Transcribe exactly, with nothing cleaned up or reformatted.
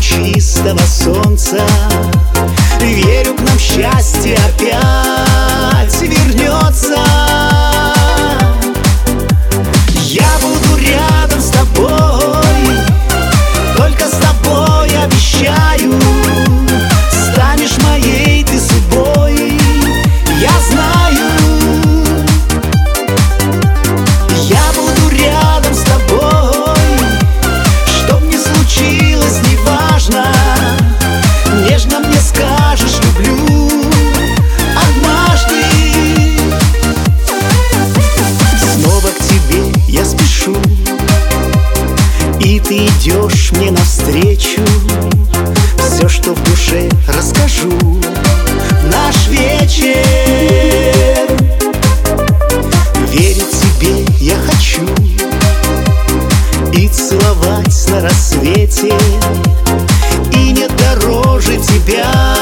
чистого солнца. Верю, к нам счастье опять вернется. Я буду рядом с тобой, только с тобой, обещаю. Станешь моей ты судьбой, я знаю. Я буду рядом с тобой, что б ни случилось, неважно. Нежно мне скажешь люблю однажды. Снова к тебе я спешу, и ты идешь мне навстречу. Все, что в душе, расскажу в наш вечер. Верить тебе я хочу и целовать на рассвете, и нет дороже тебя.